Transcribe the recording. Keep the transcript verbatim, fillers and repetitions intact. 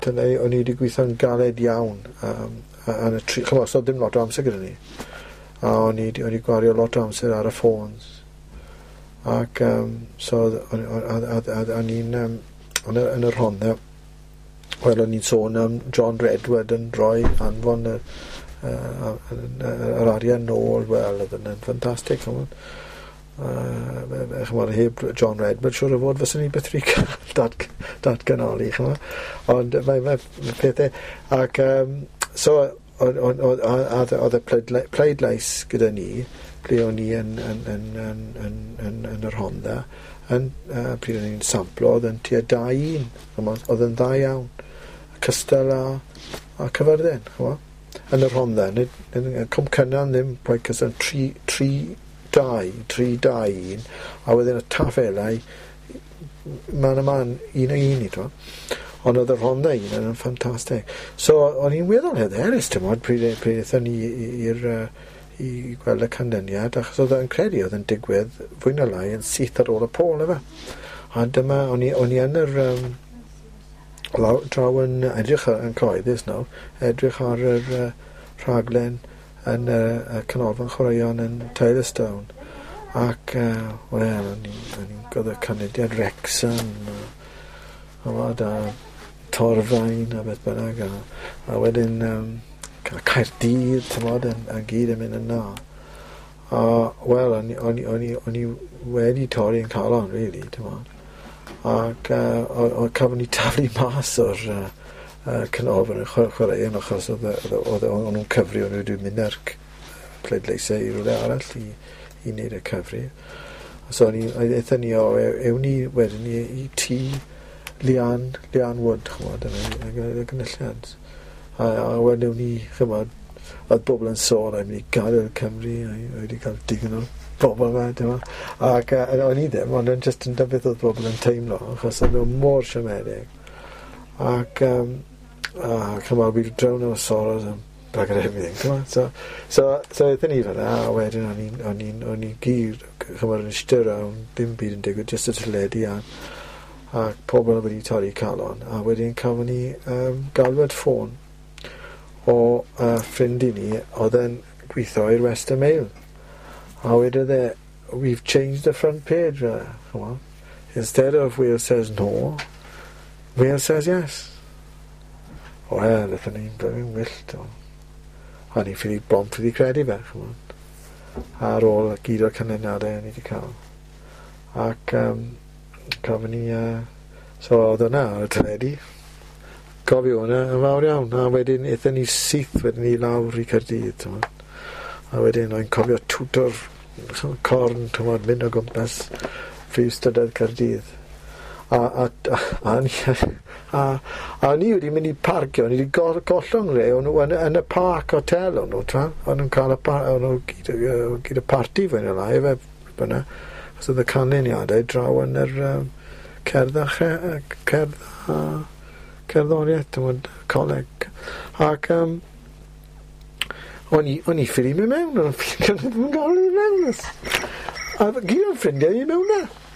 Dyna o'n i wedi gweithio'n galed iawn um, yn y tri... Chymod, so ddim lot o amser gyda ni. A o'n i wedi gwario lot o amser ar y ffôns. Ac um, so o'n i'n um, yn yr Rhondda, wel o'n i'n sôn am John Redwood yn rhoi anfon y, uh, yr arian nôl, wel oedd yn ffantastig, chymod. Uh, chymod, heb John Redwood, siwr o fod fyswn ni byth rhi cael dat, datganoli, chymod. Ond mae, mae pethau, ac um, so oedd y pleidlais gyda ni, ble o'n ni yn, yn, yn, yn, yn, yn, yn yr Rhondda, yn, uh, pryd o'n ni'n samplo, oedd yn tua da un, oedd yn dda iawn, cystal a, a cyfyrddin, chymod. Yn yr Rhondda, com cynnan ddim, pwy cys yn tri, tri dau, tri dau un, a wedyn y tafelau, man y man, un a un i to. Ond oedd y Rhondda un yn ffantastig. So, o'n i'n weddol hyderus, ti'n modd, pryd eithon ni i'r i gweld y canlyniad, achos oedd yn credu oedd yn digwydd fwy na lai yn syth ar ôl y pôl, efe. A dyma, o'n i yn yr um, law, draw yn edrych yn cyhoeddus nawr, edrych ar yr uh, rhaglen yn y uh, uh, canolfan chwaraeon yn Taylorstone. Ac, uh, wel, o'n i'n gweld y canlyniad Wrexham, a, a, a Torfaen a beth bynnag, a, a wedyn um, Caerdydd, tymod, yn, yn gyd yn mynd yna. A, wel, o'n i wedi torri yn calon, really, tymod. Ac uh, o cafon ni taflu mas o'r uh, uh, canolfan yn chwaraeon, achos oedd nhw'n cyfri, o'n nhw wedi mynd ar pleidleisau i rhywle arall i, i wneud y cyfri. So, eithon ni o, ewn ni wedyn ni i tŷ Lian, Lian Wood, chymod, yn y gynulliad. A, a wedyn ni, chymod, oedd bobl yn sôn, a mynd i gadael Cymru, a wedi cael digon o bobl yma, dyma. Ac uh, o'n i ddim, ond yn just yn dyfydd oedd bobl yn teimlo, achos oedd nhw mor siomedig. Ac, um, a, chymod, bydd drawn o soros am bag ar everything, chymod. So, so, so eithon ni fan'na, a wedyn o'n i'n gyr, chymod, yn ystyr awn, ddim byd yn digwydd, just y tyledu a ac pobl wedi torri calon, a wedyn cafon ni um, galwad ffôn o uh, ffrind i ni oedd yn gweithio i'r Western Mail, a wedodd e, we've changed the front page, uh, come on. Instead of Wales says no, Wales says yes. Wel, ydyn ni'n blwyddyn wyllt, a ni'n ffili bont wedi credu fe, come on, ar ôl gyd o'r canlyniadau ni wedi cael. Ac um, cafon ni, uh, so oedd yna ar y teledu, cofio hwnna yn fawr iawn, a wedyn eithon ni syth wedyn ni lawr i Caerdydd, tymod. A wedyn o'n cofio twto'r corn, tymod, mynd o gwmpas Prif Strydoedd Caerdydd. A, a, a, a, a, a ni wedi mynd i parcio, ni wedi go, gollwng re, o'n nhw yn, yn y parc hotel, o'n nhw, o'n nhw'n cael y, o'n nhw gyd, uh, gyd y parti fwy'n y lai, fe byna. So oedd y canlyniadau draw yn yr um, cerdda, cerdda, cerddoriaeth, tymod, coleg. Ac um, o'n i ffili mynd mewn, o'n i'n gael ei mewn. A gyd o'n ffrindiau i mewn na.